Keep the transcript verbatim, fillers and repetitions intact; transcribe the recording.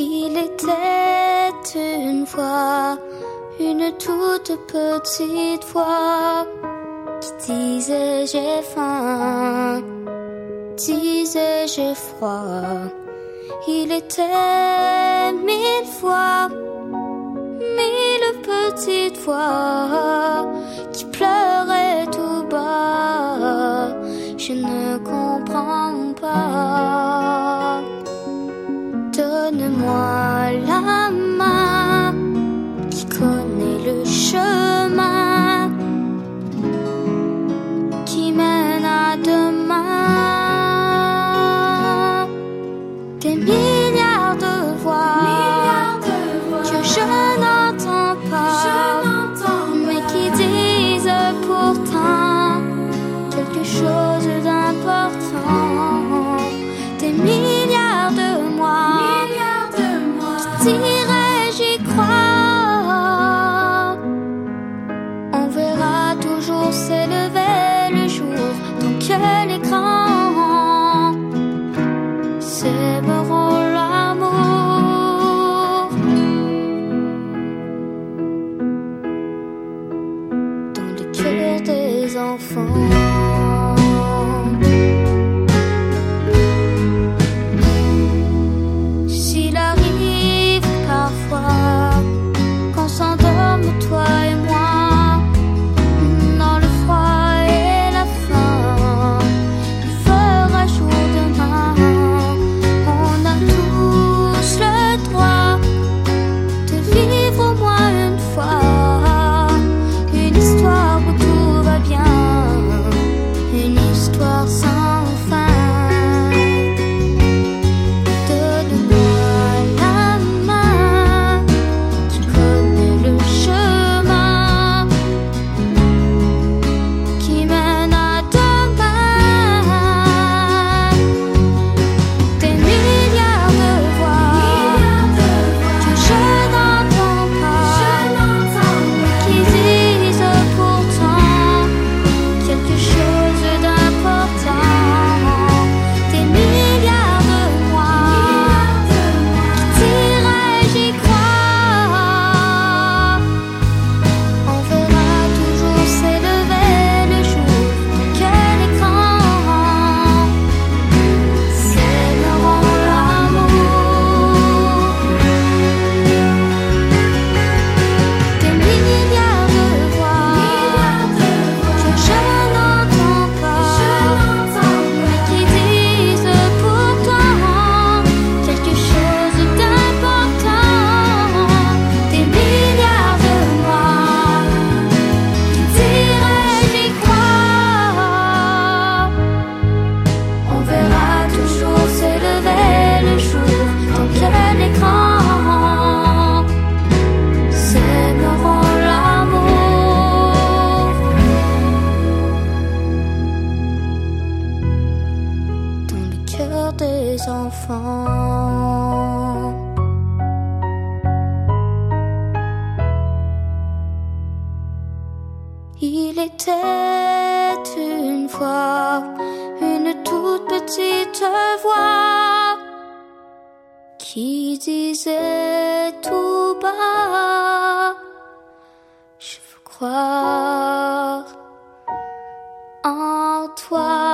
Il était une fois une toute petite voix qui disait j'ai faim, disait j'ai froid. Il était mille fois, mille petites voix qui pleuraient tout bas. Je ne comprends pas. Donne-moi la main qui connaît le chemin qui mène à demain. Des milliards de voix, milliards de voix que je n'entends pas, je n'entends mais pas, qui disent pourtant quelque chose d'important. Des milliards de moi, milliards de moi qui diraient j'y crois. On verra toujours s'élever le jour tant que les grands s'aimeront l'amour. Dans le cœur des enfants. S'il arrive parfois qu'on s'endorme toi et moi dans le froid et la faim, il fera jour demain. On a tous le droit de vivre au moins une fois une histoire où tout va bien, une histoire sans fin. Donne-moi la main qui connaît le chemin qui mène à demain. Des milliards de voix que je n'entends pas, qui disent pourtant quelque chose d'important. Des milliards de moi qui diraient j'y crois. On verra toujours s'élever le jour que les grands s'aimeront l'amour. Des milliards de voix que je n'entends pas, mais qui disent pourtant quelque chose d'important. Des milliards de moi qui diraient j'y crois. On verra toujours s'élever le jour tant que les grands s'aimeront l'amour. Dans le cœur des enfants. Il était une fois une toute petite voix qui disait tout bas je veux croire en toi.